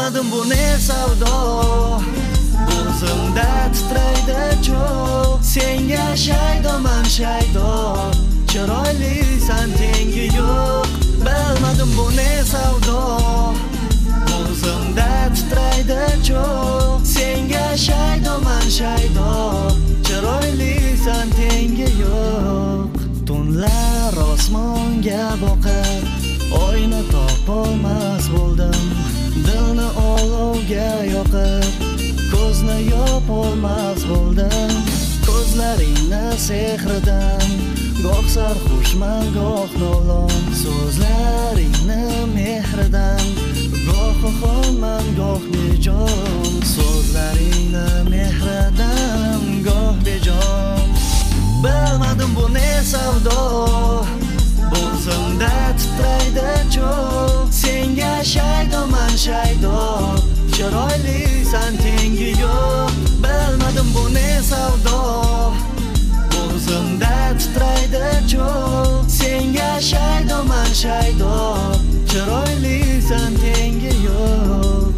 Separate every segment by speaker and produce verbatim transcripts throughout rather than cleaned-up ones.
Speaker 1: Bilmadim bu ne savdo, bo'zimda titraydi cho'g. Senga shaydoman shaydo, chiroylisan tengi yo'q. Bilmadim bu ne savdo, bo'zimda titraydi cho'g. Senga shaydoman shaydo, chiroylisan tengi yo'q. Tunlar osmonga boqar, oyni topolmas bo'ldim. Dilni olovga yoqib, ko'zni yopolmas bo'ldim. Ko'zlaringni sehridan, goh sarxushman, goh nolon. So'zlaringni mehridan, goh xo'rman, goh bejon. So'zlaringni mehridan, goh bejon. Bilmadim bu ne savdo, bo'zimda titraydi cho'g. Senga shaydoman shaydo, chiroylisan tengi yo'q. Bilmadim bu ne savdo, bo'zimda titraydi cho'g. Senga shaydoman shaydo, chiroylisan tengi yo'q.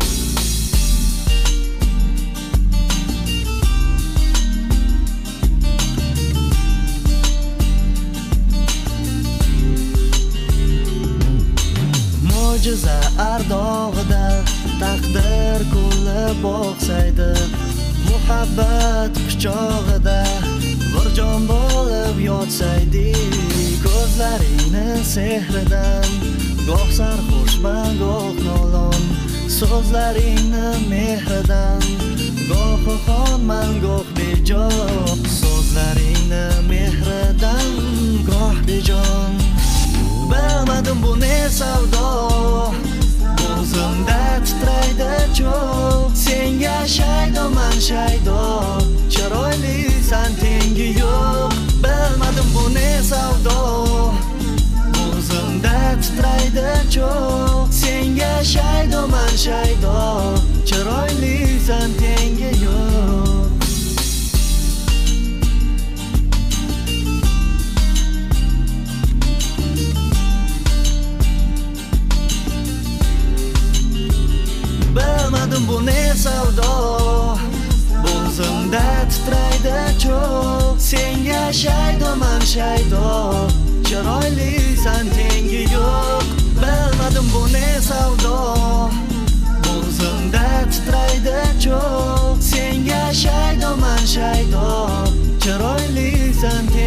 Speaker 1: Mo'jiza ardog'ida taqdir kulib boqsaydi, muhabbat quchog'ida bir jon bo'lib yotsaydik. Ko'zlaringni sehridan, goh sarxushman, goh nolon. So'zlaringni mehridan, goh xonman, goh bejon. So'zlaringni mehridan, goh bejon. Bilmadim bu ne savdo, bo'zimda titraydi cho'g. Senga shaydoman shaydo, chiroylisan tengi yo'q. Bilmadim bu ne savdo, bo'zimda titraydi cho'g. Senga shaydoman shaydo, chiroylisan tengi yo'q. Bilmadim bu ne savdo, bo'zimda titraydi cho'g. Senga shaydoman shaydo, chiroylisan tengi yo'q. Bilmadim bu ne savdo, bo'zimda titraydi cho'g. Senga shaydoman shaydo, chiroylisan tengi yo'q.